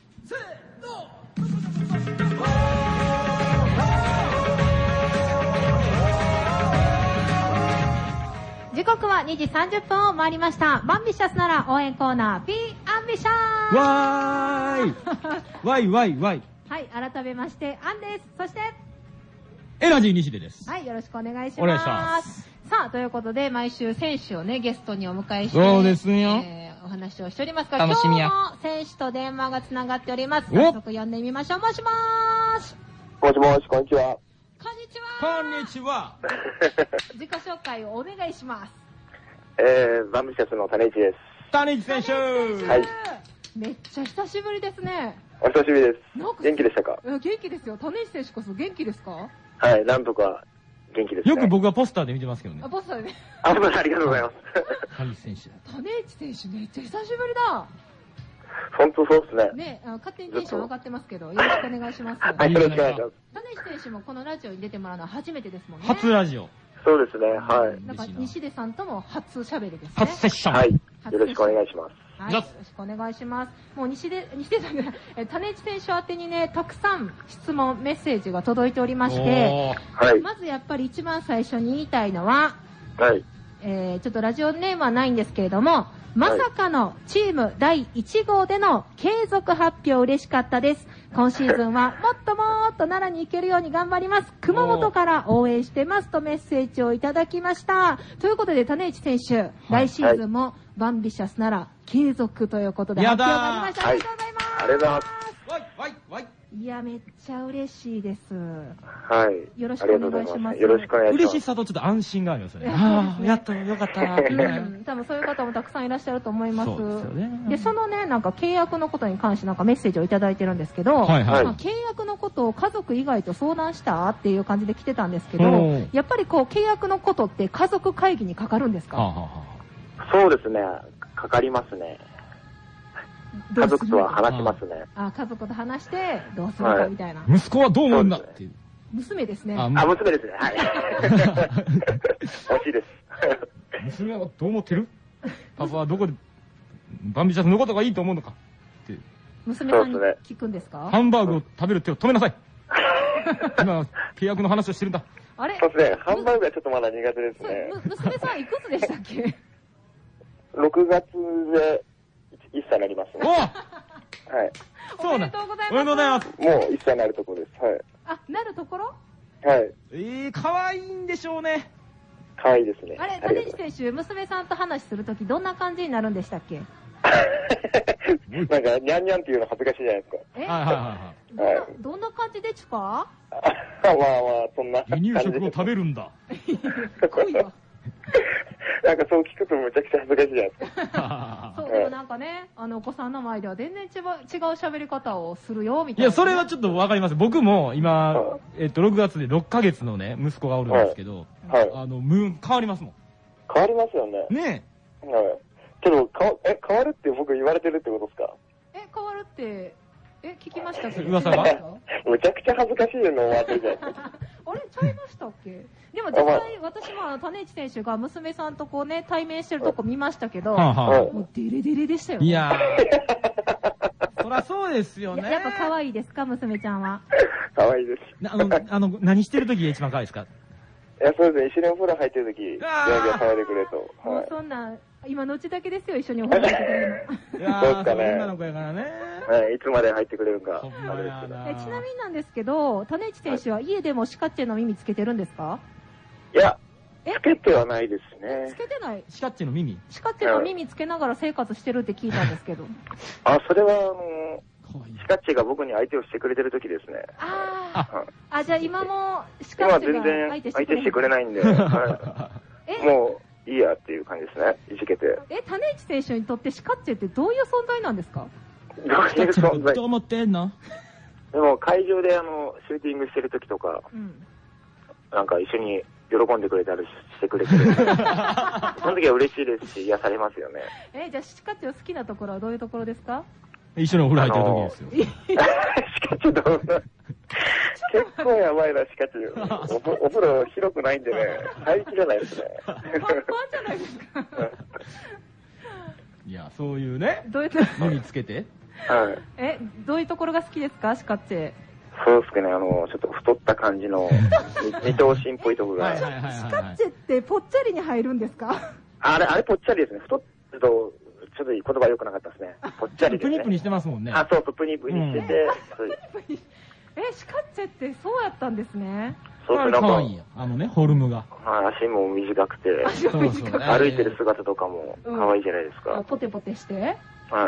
せーの。 時刻は2時30分を回りました。バンビシャスなら応援コーナー Be Ambitious。 わーいわいわいわい。 はい、改めましてアンです。そしてエナジー西出です。 はい、よろしくお願いします。 お願いします。 さあ、ということで毎週選手をねゲストにお迎えしてそうですよ、 お話をしておりますが、 楽しみや。 今日も選手と電話がつながっております。早速呼んでみましょう。もしもーし。 もしもし、こんにちは。 こんにちは。 こんにちは。 自己紹介をお願いします。 バンビシャスの種市です。 種市選手。 はい。 めっちゃ久しぶりですね。 お久しぶりです。元気でしたか？ 元気ですよ。種市選手こそ元気ですか？ はい、なんとか元気ですね。 よく僕はポスターで見てますけどね。 ポスターでね。 ありがとうございます。 種市選手。 種市選手めっちゃ久しぶりだ。 本当そうですね。 ね、勝手にテンション上がってますけど、よろしくお願いします。 はい、よろしくお願いします。 種市選手もこのラジオに出てもらうのは初めてですもんね。 初ラジオ。 そうですね、はい。 なんか西出さんとも初喋りですね。 初セッション。 はい。よろしくお願いします。 はい、よろしくお願いします。もう西出さんが種市選手宛てにね、たくさん質問、メッセージが届いておりまして、 はい。 まずやっぱり一番最初に言いたいのは、 はい。 ちょっとラジオネームはないんですけれども、まさかのチーム第1号での継続発表嬉しかったです。今シーズンはもっともっと奈良に行けるように頑張ります。熊本から応援してますとメッセージをいただきました。ということで種市選手、来シーズンもバンビシャス奈良継続ということで発表がありました。ありがとうございます。 ありがとうございます。 わいわいわい。 いや、めっちゃ嬉しいです。 はい。 よろしくお願いします。 よろしくお願いします。 嬉しさとちょっと安心がありますよね。ああ、やっとよかったな。 多分そういう方もたくさんいらっしゃると思います。 そうですよね。 で、そのね、なんか契約のことに関してなんかメッセージをいただいてるんですけど、 はいはい。 まあ、契約のことを家族以外と相談したっていう感じで来てたんですけど、やっぱりこう契約のことって家族会議にかかるんですか？ そうですね、かかりますね。家族とは話しますね。 家族と話してどうするかみたいな。 息子はどう思うんだっていう。 娘ですね。 娘ですね。はい。惜しいです。 娘はどう思ってる？パパはどこでバンビシャスのことがいいと思うのかって。 娘さんに聞くんですか？ ハンバーグを食べる手を止めなさい。今契約の話をしてるんだ。 あれ？ そうですね。ハンバーグはちょっとまだ苦手ですね。 娘さんいくつでしたっけ ？6月で1歳になりますね。 はい。 おめでとうございます。 おめでとうございます。 もう1歳になるところです。はい。 なるところ？ はい。 可愛いんでしょうね。 可愛いですね。 あれ、種市選手、娘さんと話するときどんな感じになるんでしたっけ？ なんか、にゃんにゃんっていうの恥ずかしいじゃないですか。 どんな感じでちゅか？ まあ、そんな感じ。 離乳食を食べるんだ。 濃いわ。 なんかそう聞くとむちゃくちゃ恥ずかしいじゃないですか。そう、でもなんかね、お子さんの前では全然違う喋り方をするよ、みたいな。 いや、それはちょっとわかります。僕も今、6月で6ヶ月のね、息子がおるんですけど、変わりますもん。 変わりますよね。 ねえ。はい。けど、変わるって僕言われてるってことですか？ 変わるって、聞きましたっけ？ 噂がむちゃくちゃ恥ずかしいの終わってるじゃないですか。 あれちゃいましたっけ？でも実際私も種市選手が娘さんとこうね対面してるとこ見ましたけど、もうデレデレでしたよね。 いやー、そらそうですよね。 やっぱ可愛いですか、娘ちゃんは？ 可愛いです。 何してる時が一番可愛いですか？ いや、そうですね。一緒にお風呂入ってる時、ギャーギャー騒いでくれと。 もうそんな、今のうちだけですよ、一緒にお風呂入ってくれるの。 いやー、そうですかね。女の子やからね。 はい、いつまで入ってくれるか。 ちなみになんですけど、種市選手は家でもシカッチェの耳つけてるんですか？ いや、つけてはないですね。 つけてない？ シカッチェの耳？ シカッチェの耳つけながら生活してるって聞いたんですけど。 それはシカッチェが僕に相手をしてくれてる時ですね。 じゃあ今もシカッチェが相手してくれないんで、もういいやっていう感じですね、いじけて。 種市選手にとってシカッチェってどういう存在なんですか？ どういう存在？ どう思ってんの？ でも会場でシューティングしてる時とか、なんか一緒に喜んでくれたりしてくれてる。その時は嬉しいですし、癒されますよね。 じゃあシカッチェを好きなところはどういうところですか？ 一緒にお風呂入ってる時ですよ。 シカチュどんな結構やばいな、シカチュ。お風呂広くないんでね、入りきらないですね。 パンじゃないですか。 いや、そういうね、耳つけて。 はい。 どういうところが好きですか、シカッチェ？ そうですけどね、ちょっと太った感じの、二頭身っぽいとこが。 シカッチェってぽっちゃりに入るんですか？ あれぽっちゃりですね。太ると、ちょっと言葉良くなかったですね。ぽっちゃりですね。 プニプニしてますもんね。 あ、そうそう、プニプニしてて。 シカッチェってそうやったんですね。 そうそう、なんか。 可愛いよ。フォルムが。 足も短くて、歩いてる姿とかも可愛いじゃないですか。 ポテポテして。 はい。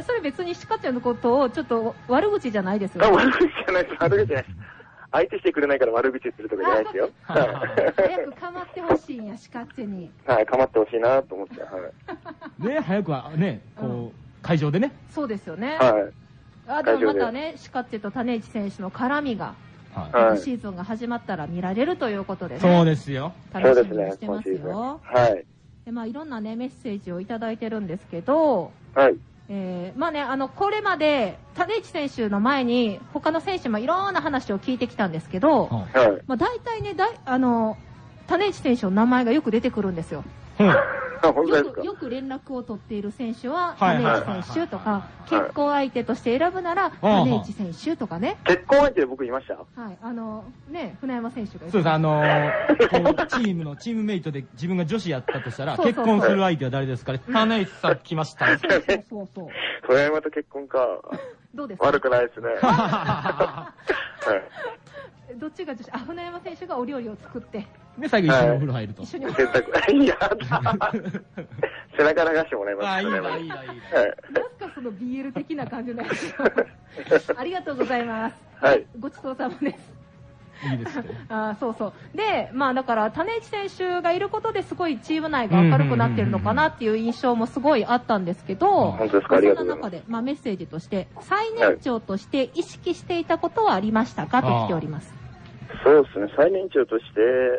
それ別にシカちゃんのことをちょっと悪口じゃないですよね。 悪口じゃないです。悪口じゃないです。相手してくれないから悪口言ってるとかじゃないですよ。 早く構ってほしいんや、シカッチェに。 はい、構ってほしいなと思って。はい。 ね、早くはね、会場でね。 そうですよね。 はい。 でもまたね、シカッチェと種市選手の絡みが、シーズンが始まったら見られるということでね。 そうですよ。 楽しみにしてますよ。 はい。 いろんなね、メッセージをいただいてるんですけど、 はい。 これまで、種市選手の前に、他の選手もいろんな話を聞いてきたんですけど、大体ね、種市選手の名前がよく出てくるんですよ。よく連絡を取っている選手は、種市選手とか、結婚相手として選ぶなら、種市選手とかね。 結婚相手で僕いました？ はい。船山選手が。 そうです、チームメイトで自分が女子やったとしたら、結婚する相手は誰ですかね？種市さん来ました。 そう。 船山と結婚か。 どうですか？ 悪くないですね。 どっちが女子？船山選手がお料理を作って。 で、最後一緒にお風呂入ると。 洗濯。いやだ。背中流してもらいます。 いいな。 なんかその BL 的な感じのやつ。ありがとうございます。 はい。 ごちそうさまです。 いいですね。 そう。で、だから、種市選手がいることですごいチーム内が明るくなってるのかなっていう印象もすごいあったんですけど、 本当ですか？ありがとうございます。 そんな中で、メッセージとして、最年長として意識していたことはありましたかと来ております。 そうですね、最年長として、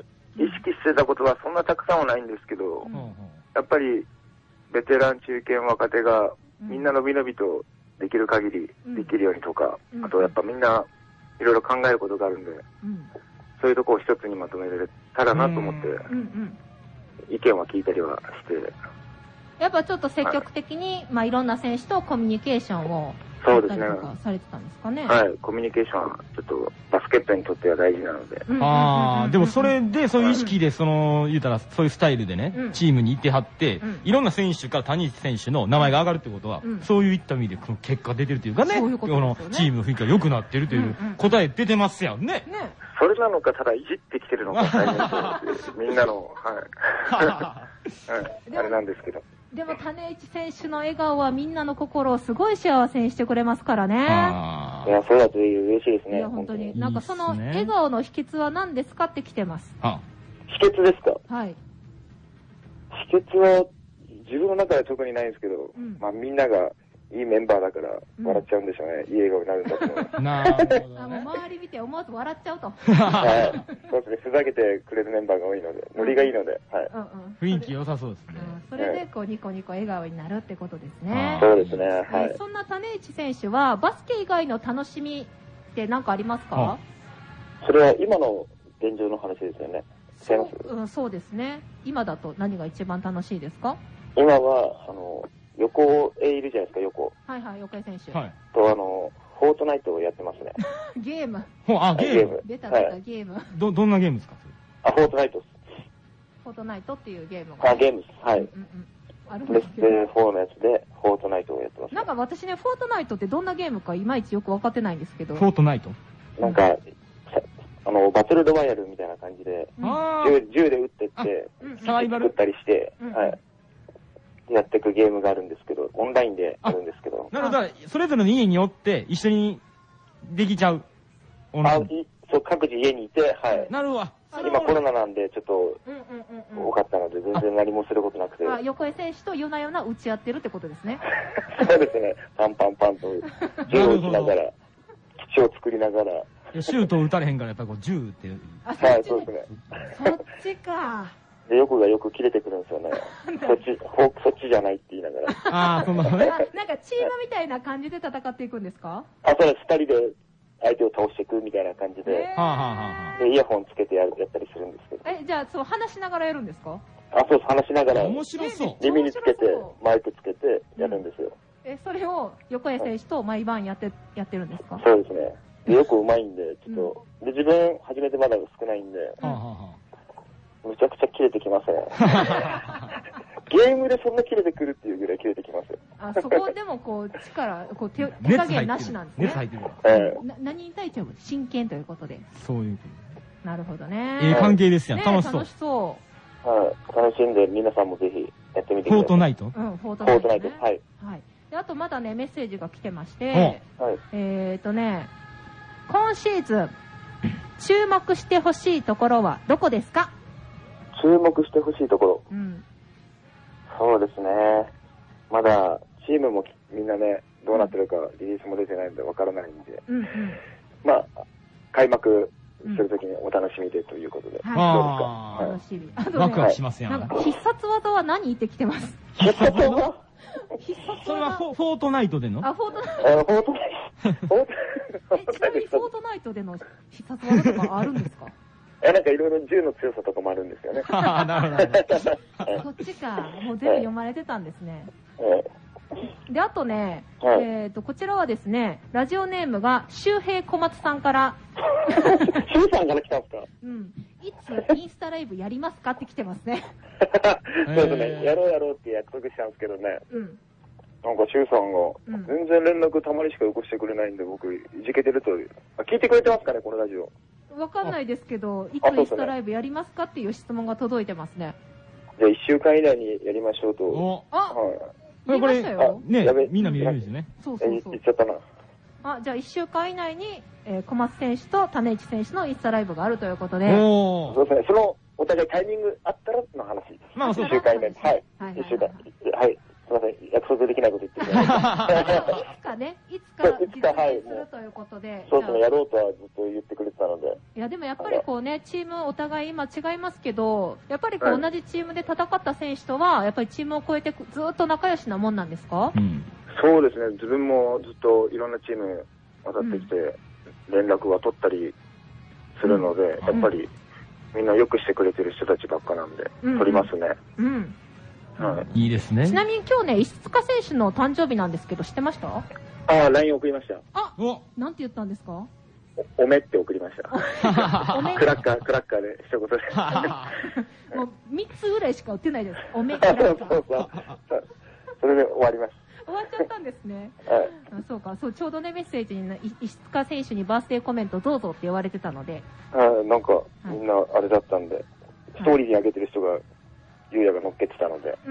意識してたことはそんなたくさんはないんですけど、やっぱりベテラン、中堅、若手がみんなのびのびとできる限りできるようにとか、あとやっぱみんないろいろ考えることがあるんで、そういうとこを一つにまとめられたらなと思って、意見は聞いたりはして。 やっぱちょっと積極的に、いろんな選手とコミュニケーションをそうですね。 されてたんですかね。 はい、コミュニケーションはちょっとバスケットにとっては大事なので。 でもそれで、そういう意識で、言うたら、そういうスタイルでね、チームに行ってはって、いろんな選手から谷選手の名前が上がるってことは、そういった意味で結果出てるというかね、チームの雰囲気が良くなってるという答え出てますやんね。 それなのか、ただいじってきてるのか、みんなの、あれなんですけど。 でも種市選手の笑顔はみんなの心をすごい幸せにしてくれますからね。 いや、そうだと嬉しいですね。 いや、本当に。なんかその笑顔の秘訣は何ですかって来てます。 秘訣ですか？ はい。 秘訣は自分の中では特にないんですけど、みんながいいメンバーだから笑っちゃうんでしょうね。いい笑顔になるんだと思います。 なるほどね。 周り見て思わず笑っちゃうと。 はい。そうですね。ふざけてくれるメンバーが多いので、ノリがいいので、はい。 雰囲気良さそうですね。 それでニコニコ笑顔になるってことですね。 そうですね。はい。 そんな種市選手はバスケ以外の楽しみって何かありますか？ それは今の現状の話ですよね。 そうですね。今だと何が一番楽しいですか？ 今は横へいるじゃないですか、横。 はいはい、横江選手。 はい。 と、フォートナイトをやってますね。 ゲーム。 ゲーム。 出たゲーム。 どんなゲームですか？ フォートナイトです。 フォートナイトっていうゲームが。 ゲームです。はい。プレステ4のやつで、フォートナイトをやってます。 なんか私ね、フォートナイトってどんなゲームかいまいちよく分かってないんですけど。 フォートナイト？ なんか、バトルロワイヤルみたいな感じで、銃で撃ってって、 サバイバル撃ったりして、はい。やっていくゲームがあるんですけど、オンラインであるんですけど。 なるほど。それぞれの家によって一緒にできちゃう。 そう、各自家にいて、はい。 なるほど。 今コロナなんでちょっと多かったので全然何もすることなくて。 横江選手と夜な夜な打ち合ってるってことですね。 そうですね。パンパンパンと銃を撃ちながら、基地を作りながら。 シュートを撃たれへんからやっぱ銃って。 はい、そうですね。 そっちか。 で、よく切れてくるんですよね。そっちじゃないって言いながら。 そんなのね。 なんかチームみたいな感じで戦っていくんですか？ そうです。二人で相手を倒していくみたいな感じで。で、イヤホンつけてやったりするんですけど。 じゃあ、話しながらやるんですか？ そうです。話しながら。 面白そう。 耳につけて、マイクつけてやるんですよ。 それを横江選手と毎晩やってるんですか？ そうですね。よくうまいんで、ちょっと、で、自分初めてまだ少ないんで、むちゃくちゃ切れてきますね。ゲームでそんな切れてくるっていうぐらい切れてきます。 あ、そこでもこう、力、こう手加減なしなんですね。 熱入ってる。 何に対しても真剣ということで。 そういう。 なるほどね。 関係ですやん。楽しそう。 楽しそう。 はい。楽しんで皆さんもぜひやってみてください。 フォートナイト？ うん、フォートナイト。 はい。 はい。で、あとまだね、メッセージが来てまして、今シーズン、注目してほしいところはどこですか？ 注目してほしいところ。 うん。 そうですね。まだ、チームもみんなね、どうなってるか、リリースも出てないんでわからないんで、まあ、開幕するときにお楽しみでということで。 はい。楽しみ。 ワクワクしますやん。 なんか必殺技は何って来てます。 必殺技それはフォートナイトでの？ あ、フォートナイト。 フォートナイト。 ちなみにフォートナイトでの必殺技とかあるんですか？ なんかいろいろ銃の強さとかもあるんですよね。 なるほど。 そっちか。もう全部読まれてたんですね。で、あとね、こちらはですね、ラジオネームが周平小松さんから。 周さんから来たんですか？ うん。いつインスタライブやりますかって来てますね。 そうですね。やろうって約束したんですけどね。 うん。 なんか、シュウさんが、全然連絡たまにしかよこしてくれないんで、僕、いじけてるという。聞いてくれてますかね、このラジオ。 わかんないですけど、いつインスタライブやりますかっていう質問が届いてますね。 じゃあ、1週間以内にやりましょうと。 言いましたよ。 ね、みんな見れるんですね。 そうそうそう。 言っちゃったな。 じゃあ1週間以内に、小松選手と種市選手のインスタライブがあるということで。 そうですね。その、お互いタイミングあったらの話。 まあ、そう 1週間以内に。はい。1週間。はい。すいません。約束できないこと言ってください。 いつかね、いつか実現するということで。 そうですね。やろうとはずっと言ってくれてたので。 いや、でもやっぱりこうね、チームお互い今違いますけど、やっぱりこう同じチームで戦った選手とは、やっぱりチームを超えてずっと仲良しなもんなんですか？ そうですね。自分もずっといろんなチーム渡ってきて、連絡は取ったりするので、やっぱりみんなよくしてくれてる人たちばっかなんで、取りますね。 いいですね。 ちなみに今日ね、石塚選手の誕生日なんですけど、知ってました？ LINE 送りました。 なんて言ったんですか？ おめって送りました。クラッカーで一言で。 もう3つぐらいしか売ってないです。おめクラッカー。 それで終わりました。 終わっちゃったんですね。そうか、そう、ちょうどね、メッセージに石塚選手にバースデーコメントどうぞって言われてたので。 なんか、みんなあれだったんで、ストーリーに上げてる人が、ゆうやが乗っけてたので。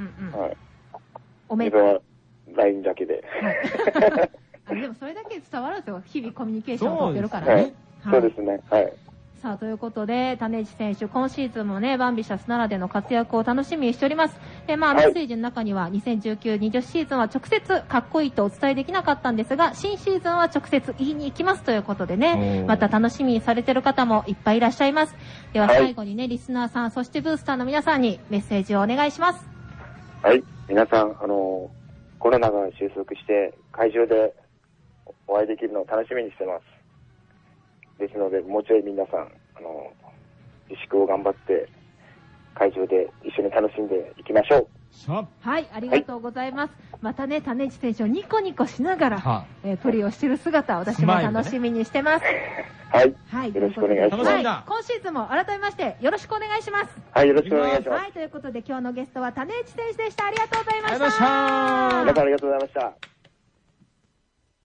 自分は LINE だけで。 でもそれだけ伝わるんですよ。日々コミュニケーションを取ってるからね。 そうですね。はい。 さあ、ということで、種市選手、今シーズンもね、バンビシャスならでの活躍を楽しみにしております。メッセージの中には、2019-20シーズンは直接かっこいいとお伝えできなかったんですが、新シーズンは直接言いに行きますということでね、また楽しみにされてる方もいっぱいいらっしゃいます。では最後にね、リスナーさん、そしてブースターの皆さんにメッセージをお願いします。 はい。皆さん、コロナが収束して、会場でお会いできるのを楽しみにしてます。ですので、もうちょい皆さん、自粛を頑張って、会場で一緒に楽しんでいきましょう。 はい、ありがとうございます。またね、種市選手をニコニコしながら、プレーをしている姿、私も楽しみにしてます。 はい。よろしくお願いします。 今シーズンも改めまして、よろしくお願いします。 はい、よろしくお願いします。 はい、ということで今日のゲストは種市選手でした。ありがとうございました。 皆さんありがとうございました。